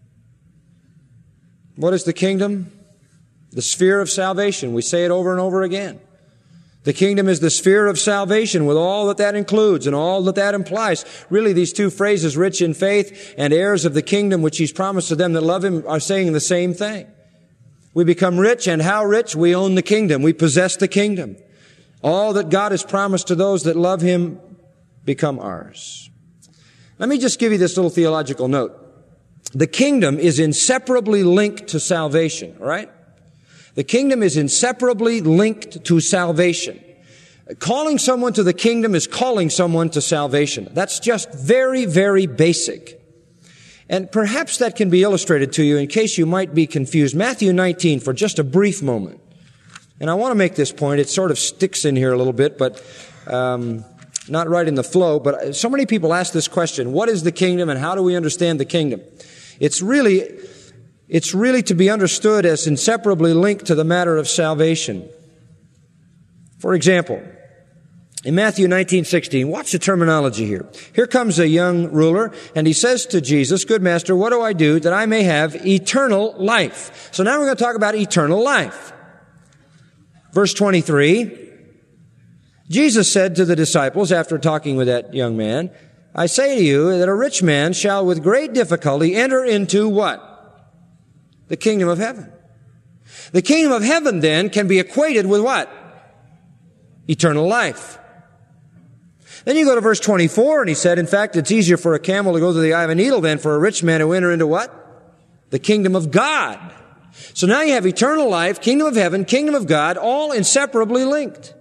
What is the kingdom? The sphere of salvation. We say it over and over again. The kingdom is the sphere of salvation with all that that includes and all that that implies. Really, these two phrases, rich in faith and heirs of the kingdom which he's promised to them that love him, are saying the same thing. We become rich, and how rich? We own the kingdom. We possess the kingdom. All that God has promised to those that love him become ours. Let me just give you this little theological note. The kingdom is inseparably linked to salvation, all right? The kingdom is inseparably linked to salvation. Calling someone to the kingdom is calling someone to salvation. That's just very, very basic. And perhaps that can be illustrated to you in case you might be confused. Matthew 19 for just a brief moment. And I want to make this point. It sort of sticks in here a little bit, but not right in the flow. But so many people ask this question, what is the kingdom and how do we understand the kingdom? It's really to be understood as inseparably linked to the matter of salvation. For example, in Matthew 19:16, watch the terminology here. Here comes a young ruler, and he says to Jesus, "Good master, what do I do that I may have eternal life?" So now we're going to talk about eternal life. Verse 23, Jesus said to the disciples after talking with that young man, "I say to you that a rich man shall with great difficulty enter into" what? The kingdom of heaven. The kingdom of heaven then can be equated with what? Eternal life. Then you go to verse 24 and he said, in fact, it's easier for a camel to go through the eye of a needle than for a rich man to enter into what? The kingdom of God. So now you have eternal life, kingdom of heaven, kingdom of God, all inseparably linked.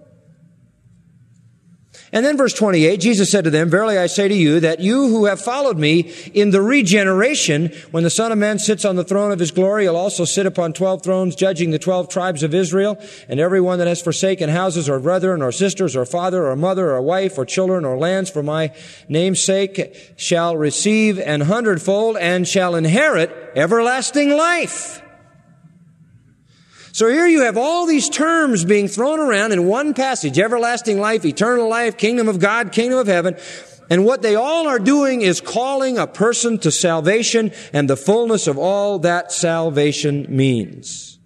And then verse 28, Jesus said to them, "Verily I say to you that you who have followed me in the regeneration, when the Son of Man sits on the throne of his glory, he'll also sit upon 12 thrones, judging the 12 tribes of Israel. And everyone that has forsaken houses or brethren or sisters or father or mother or wife or children or lands for my name's sake shall receive an hundredfold and shall inherit everlasting life." So here you have all these terms being thrown around in one passage: everlasting life, eternal life, kingdom of God, kingdom of heaven. And what they all are doing is calling a person to salvation and the fullness of all that salvation means.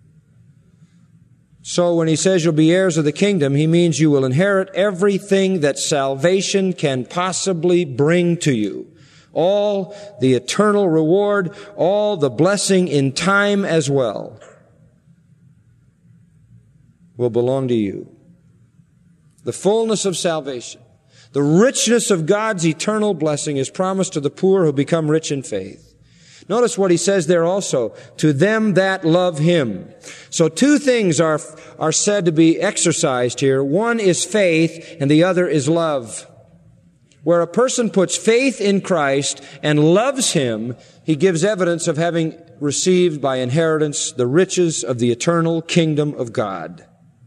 So when he says you'll be heirs of the kingdom, he means you will inherit everything that salvation can possibly bring to you. All the eternal reward, all the blessing in time as well, will belong to you. The fullness of salvation, the richness of God's eternal blessing is promised to the poor who become rich in faith. Notice what he says there also, to them that love him. So two things are said to be exercised here. One is faith and the other is love. Where a person puts faith in Christ and loves him, he gives evidence of having received by inheritance the riches of the eternal kingdom of God.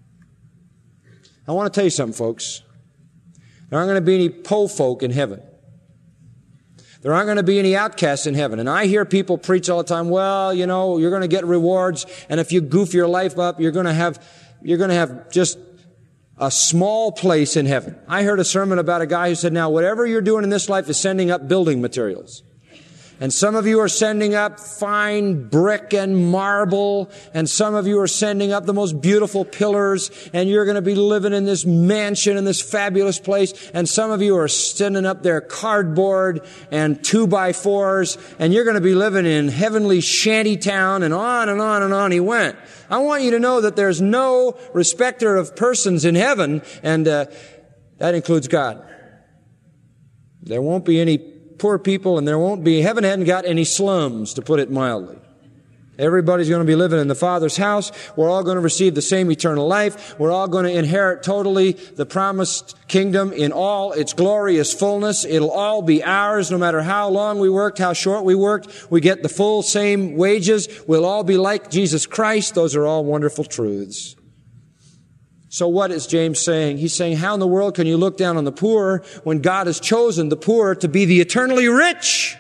I want to tell you something, folks. There aren't going to be any po folk in heaven. There aren't going to be any outcasts in heaven. And I hear people preach all the time, well, you know, you're going to get rewards, and if you goof your life up, you're going to have just a small place in heaven. I heard a sermon about a guy who said, now, whatever you're doing in this life is sending up building materials. And some of you are sending up fine brick and marble, and some of you are sending up the most beautiful pillars, and you're going to be living in this mansion in this fabulous place, and some of you are sending up their cardboard and 2x4s, and you're going to be living in heavenly shanty town, and on and on and on he went. I want you to know that there's no respecter of persons in heaven, and that includes God. There won't be any poor people, and heaven hadn't got any slums, to put it mildly. Everybody's going to be living in the Father's house. We're all going to receive the same eternal life. We're all going to inherit totally the promised kingdom in all its glorious fullness. It'll all be ours, no matter how long we worked, how short we worked. We get the full same wages. We'll all be like Jesus Christ. Those are all wonderful truths. So what is James saying? He's saying, how in the world can you look down on the poor when God has chosen the poor to be the eternally rich?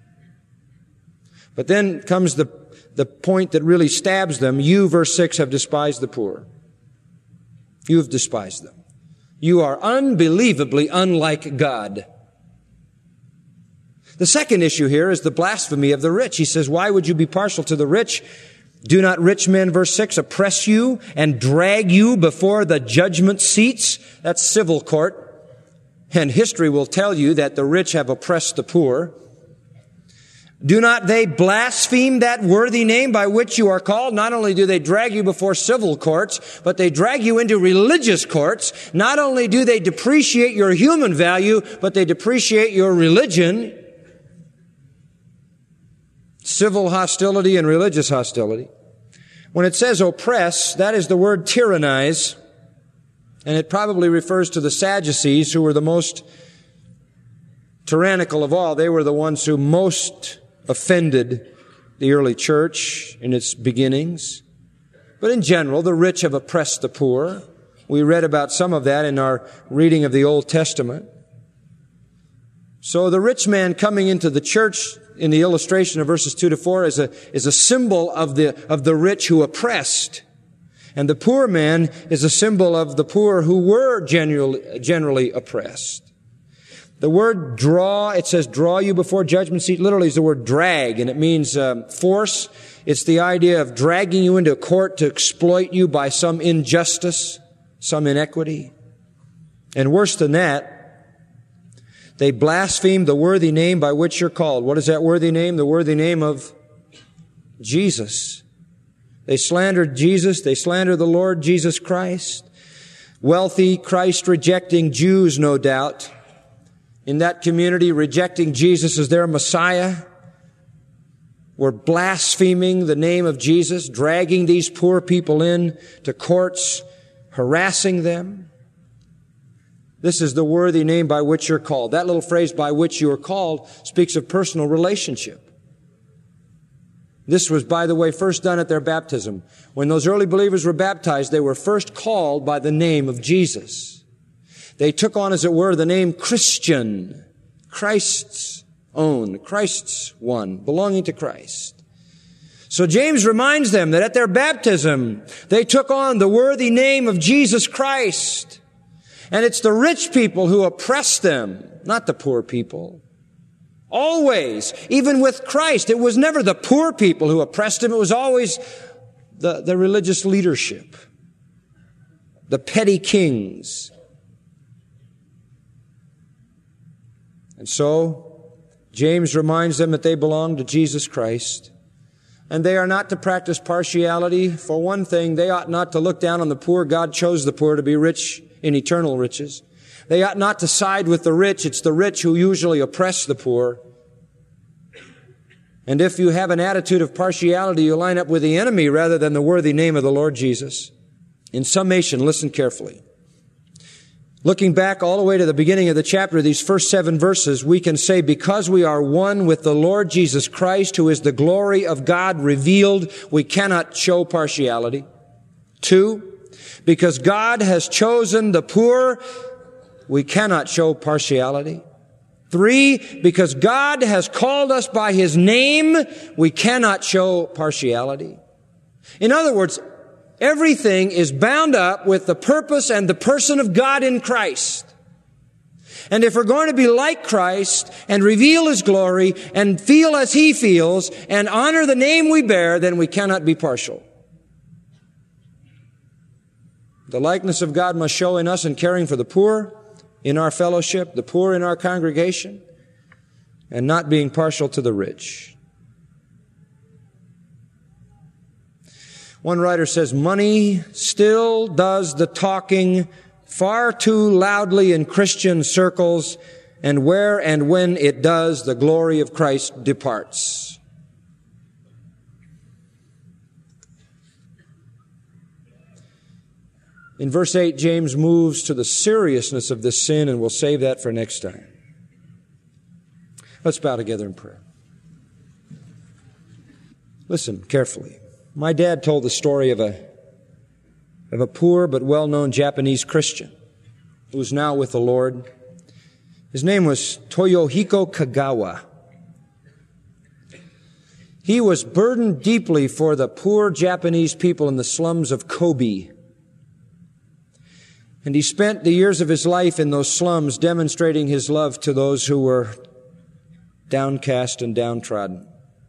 But then comes the point that really stabs them. You, verse 6, have despised the poor. You have despised them. You are unbelievably unlike God. The second issue here is the blasphemy of the rich. He says, why would you be partial to the rich? Do not rich men, verse 6, oppress you and drag you before the judgment seats? That's civil court. And history will tell you that the rich have oppressed the poor. Do not they blaspheme that worthy name by which you are called? Not only do they drag you before civil courts, but they drag you into religious courts. Not only do they depreciate your human value, but they depreciate your religion. Civil hostility and religious hostility. When it says oppress, that is the word tyrannize, and it probably refers to the Sadducees, who were the most tyrannical of all. They were the ones who most offended the early church in its beginnings. But in general, the rich have oppressed the poor. We read about some of that in our reading of the Old Testament. So the rich man coming into the church in the illustration of verses 2 to 4 is a symbol of the rich who oppressed. And the poor man is a symbol of the poor who were generally oppressed. The word draw, it says draw you before judgment seat, literally is the word drag, and it means force. It's the idea of dragging you into a court to exploit you by some injustice, some inequity. And worse than that, they blaspheme the worthy name by which you're called. What is that worthy name? The worthy name of Jesus. They slandered Jesus. They slandered the Lord Jesus Christ. Wealthy, Christ-rejecting Jews, no doubt, in that community, rejecting Jesus as their Messiah, were blaspheming the name of Jesus, dragging these poor people in to courts, harassing them. This is the worthy name by which you're called. That little phrase, by which you are called, speaks of personal relationship. This was, by the way, first done at their baptism. When those early believers were baptized, they were first called by the name of Jesus. They took on, as it were, the name Christian, Christ's own, Christ's one, belonging to Christ. So James reminds them that at their baptism, they took on the worthy name of Jesus Christ. And it's the rich people who oppress them, not the poor people. Always, even with Christ, it was never the poor people who oppressed him. It was always the religious leadership, the petty kings. And so, James reminds them that they belong to Jesus Christ. And they are not to practice partiality. For one thing, they ought not to look down on the poor. God chose the poor to be rich in eternal riches. They ought not to side with the rich. It's the rich who usually oppress the poor. And if you have an attitude of partiality, you line up with the enemy rather than the worthy name of the Lord Jesus. In summation, listen carefully. Looking back all the way to the beginning of the chapter, these first 7 verses, we can say, because we are one with the Lord Jesus Christ, who is the glory of God revealed, we cannot show partiality. 2, because God has chosen the poor, we cannot show partiality. 3, because God has called us by His name, we cannot show partiality. In other words, everything is bound up with the purpose and the person of God in Christ. And if we're going to be like Christ and reveal His glory and feel as He feels and honor the name we bear, then we cannot be partial. The likeness of God must show in us in caring for the poor in our fellowship, the poor in our congregation, and not being partial to the rich. One writer says, money still does the talking far too loudly in Christian circles, and where and when it does, the glory of Christ departs. In verse 8, James moves to the seriousness of this sin, and we'll save that for next time. Let's bow together in prayer. Listen carefully. My dad told the story of a of a poor but well-known Japanese Christian who is now with the Lord. His name was Toyohiko Kagawa. He was burdened deeply for the poor Japanese people in the slums of Kobe. And he spent the years of his life in those slums demonstrating his love to those who were downcast and downtrodden.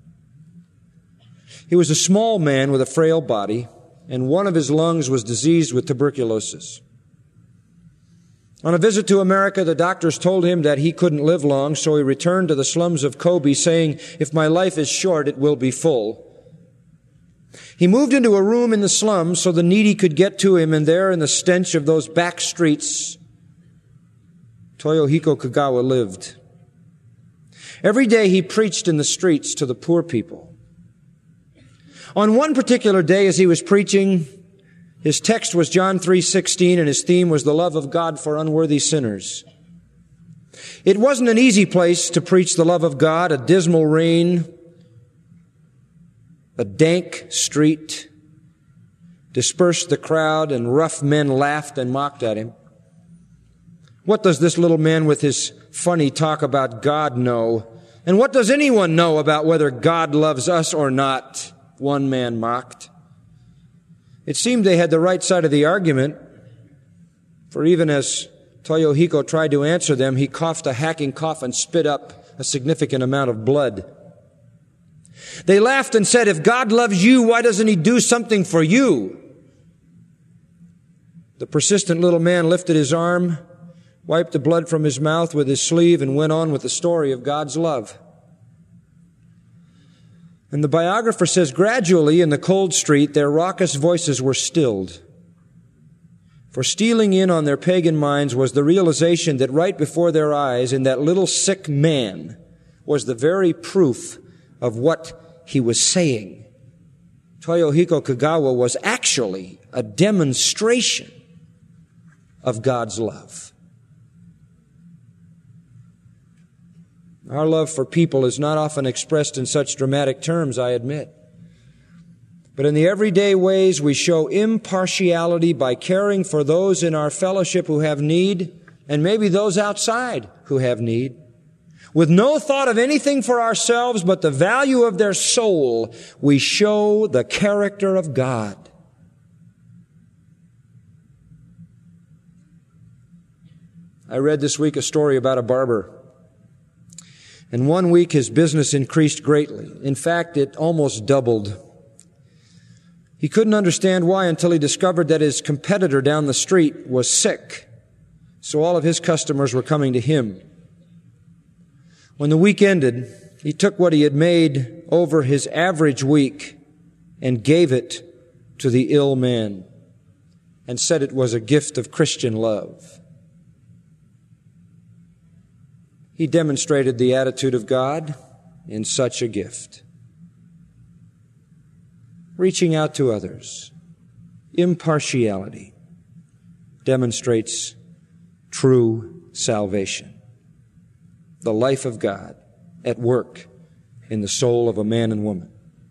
He was a small man with a frail body, and one of his lungs was diseased with tuberculosis. On a visit to America, the doctors told him that he couldn't live long, so he returned to the slums of Kobe, saying, "If my life is short, it will be full." He moved into a room in the slums so the needy could get to him, and there in the stench of those back streets, Toyohiko Kagawa lived. Every day he preached in the streets to the poor people. On one particular day as he was preaching, his text was John 3:16, and his theme was the love of God for unworthy sinners. It wasn't an easy place to preach the love of God, a dismal rain, a dank street, dispersed the crowd, and rough men laughed and mocked at him. What does this little man with his funny talk about God know? And what does anyone know about whether God loves us or not? One man mocked. It seemed they had the right side of the argument, for even as Toyohiko tried to answer them, he coughed a hacking cough and spit up a significant amount of blood. They laughed and said, "If God loves you, why doesn't He do something for you?" The persistent little man lifted his arm, wiped the blood from his mouth with his sleeve, and went on with the story of God's love. And the biographer says, gradually in the cold street, their raucous voices were stilled. For stealing in on their pagan minds was the realization that right before their eyes, in that little sick man, was the very proof of what he was saying. Toyohiko Kagawa was actually a demonstration of God's love. Our love for people is not often expressed in such dramatic terms, I admit. But in the everyday ways we show impartiality by caring for those in our fellowship who have need, and maybe those outside who have need, with no thought of anything for ourselves but the value of their soul, we show the character of God. I read this week a story about a barber. And one week his business increased greatly. In fact, it almost doubled. He couldn't understand why until he discovered that his competitor down the street was sick. So all of his customers were coming to him. When the week ended, he took what he had made over his average week and gave it to the ill man and said it was a gift of Christian love. He demonstrated the attitude of God in such a gift. Reaching out to others, impartiality, demonstrates true salvation. The life of God at work in the soul of a man and woman.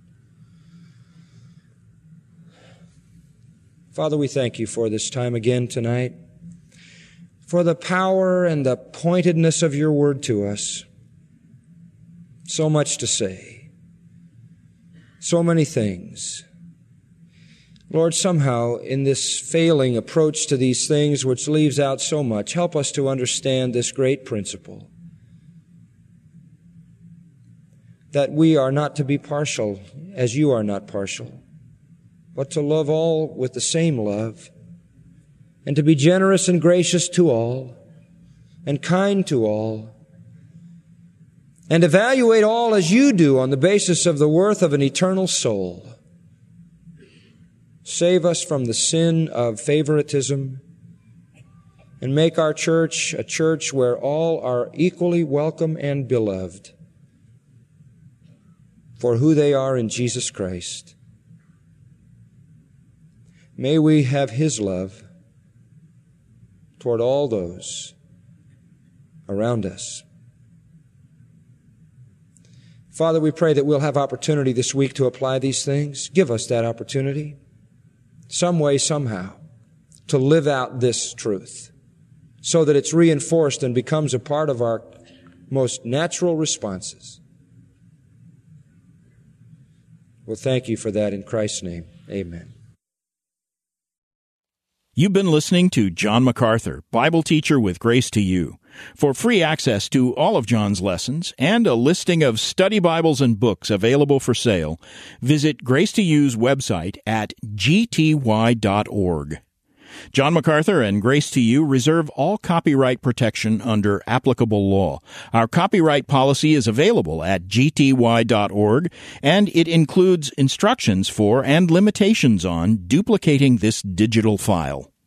Father, we thank you for this time again tonight, for the power and the pointedness of your word to us. So much to say. So many things. Lord, somehow in this failing approach to these things which leaves out so much, help us to understand this great principle, that we are not to be partial as you are not partial, but to love all with the same love, and to be generous and gracious to all, and kind to all, and evaluate all as you do on the basis of the worth of an eternal soul. Save us from the sin of favoritism, and make our church a church where all are equally welcome and beloved for who they are in Jesus Christ. May we have His love toward all those around us. Father, we pray that we'll have opportunity this week to apply these things. Give us that opportunity, some way, somehow. to live out this truth so that it's reinforced and becomes a part of our most natural responses. Well, thank you for that in Christ's name. Amen. You've been listening to John MacArthur, Bible teacher with Grace to You. For free access to all of John's lessons and a listing of study Bibles and books available for sale, visit Grace to You's website at gty.org. John MacArthur and Grace to You reserve all copyright protection under applicable law. Our copyright policy is available at gty.org, and it includes instructions for and limitations on duplicating this digital file.